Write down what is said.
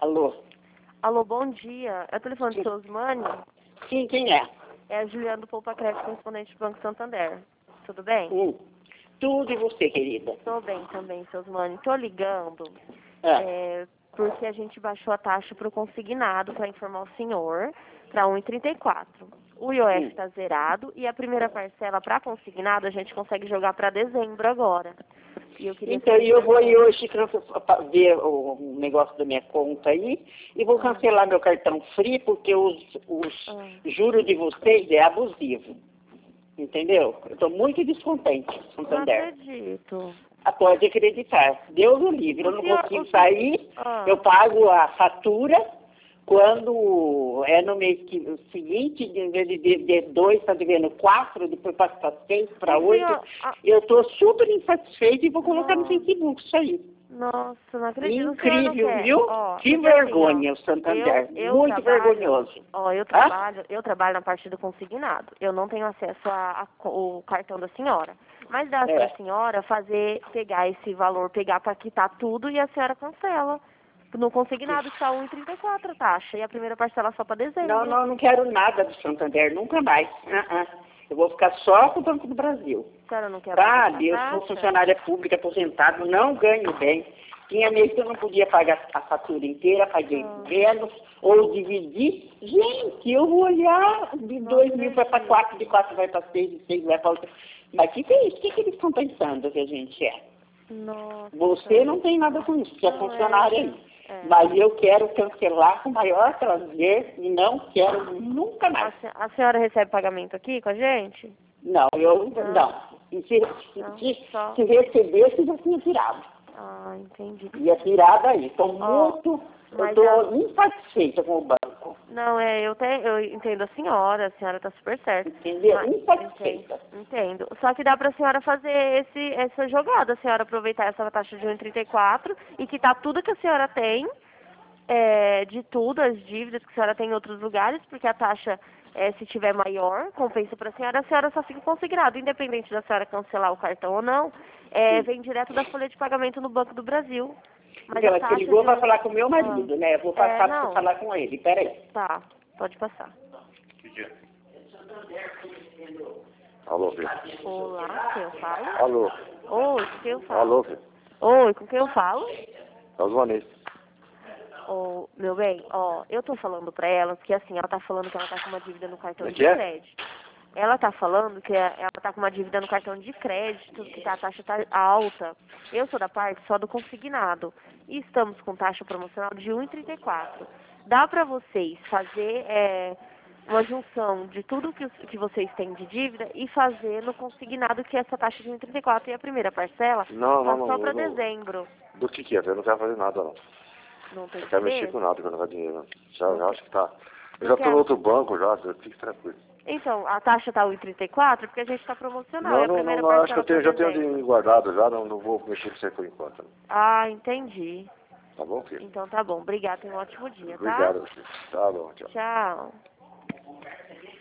Alô? Alô, bom dia. É o telefone do seu Osmani? Sim, quem é? É a Juliana do Poupa Crédito, correspondente do Banco Santander. Tudo bem? Tudo e você, querida? Tô bem também, seu Osmani. Tô ligando porque a gente baixou a taxa para o consignado para informar o senhor para 1,34. O IOF está zerado e a primeira parcela para consignado a gente consegue jogar para dezembro agora. E eu queria Então, eu vou ir hoje ver o negócio da minha conta aí e vou cancelar meu cartão free porque os juros de vocês é abusivo. Entendeu? Eu estou muito descontente, Santander. Não acredito. Pode acreditar. Deus o livre. Eu não consigo sair, eu pago a fatura. Quando é no mês seguinte, em vez de 2, está devendo 4, depois passa para 6, para 8. Eu estou super insatisfeita e vou colocar no Facebook isso aí. Nossa, não acredito. Incrível, viu? Que vergonha, o Santander. Muito vergonhoso. Eu trabalho na parte do consignado. Eu não tenho acesso ao cartão da senhora. Mas dá para a senhora pegar esse valor, pegar para quitar tudo e a senhora cancela. No consignado está 1,34 a taxa e a primeira parcela só para dezembro. Não quero nada do Santander, nunca mais. Eu vou ficar só com o Banco do Brasil. A senhora não quer Eu sou funcionária pública aposentada, não ganho bem. Tinha mês que eu não podia pagar a fatura inteira, paguei menos, ou dividir. Gente, eu vou olhar de 2 mil vai para 4, de 4 vai para 6, de 6 vai para 8. Mas o que é isso? O que eles estão pensando que a gente é? Nossa. Você não tem nada com isso, você é funcionária aí. Mas eu quero cancelar com o maior prazer e não quero nunca mais. A senhora recebe pagamento aqui com a gente? Não, não. Se recebesse, já tinha tirado. Entendi. Ia tirado aí. Eu estou insatisfeita com o banco. Não, eu entendo a senhora está super certa. Entendeu? Insatisfeita. Entendo. Só que dá para a senhora fazer essa jogada, a senhora aproveitar essa taxa de 1,34 e quitar tudo que a senhora tem, de tudo, as dívidas que a senhora tem em outros lugares, porque a taxa, se tiver maior, compensa para a senhora só fica consignado, independente da senhora cancelar o cartão ou não, vem direto da folha de pagamento no Banco do Brasil. Mas então, que ligou vai falar com o meu marido, né? Eu vou passar para falar com ele, peraí. Tá, pode passar. Que dia? Alô, filho. Olá, com quem eu falo? Alô. Oi, com quem eu falo? Alô, filho. Oi, com quem eu falo? É o Vanessa. Meu bem, eu tô falando pra ela, porque assim, ela tá falando que ela tá com uma dívida no cartão de crédito. Ela tá falando que ela tá com uma dívida no cartão de crédito, que a taxa tá alta. Eu sou da parte só do consignado. E estamos com taxa promocional de 1,34. Dá pra vocês fazer uma junção de tudo que vocês têm de dívida e fazer no consignado, que é essa taxa de 1,34 e a primeira parcela só pra dezembro. Do que é? Eu não quero fazer nada, não. Não tem Não quero mexer com nada, que eu não quero dinheiro, não. Já acho que tá. Eu já tô no outro banco já, fique tranquilo. Então, a taxa tá 1,34 porque a gente tá promocional. Não, acho que eu já tenho dinheiro guardado já, não vou mexer com isso aí por enquanto. Entendi. Tá bom, filho? Então tá bom, obrigada, tenha um ótimo dia, tá? Obrigado, filho. Tá bom, tchau. Tchau.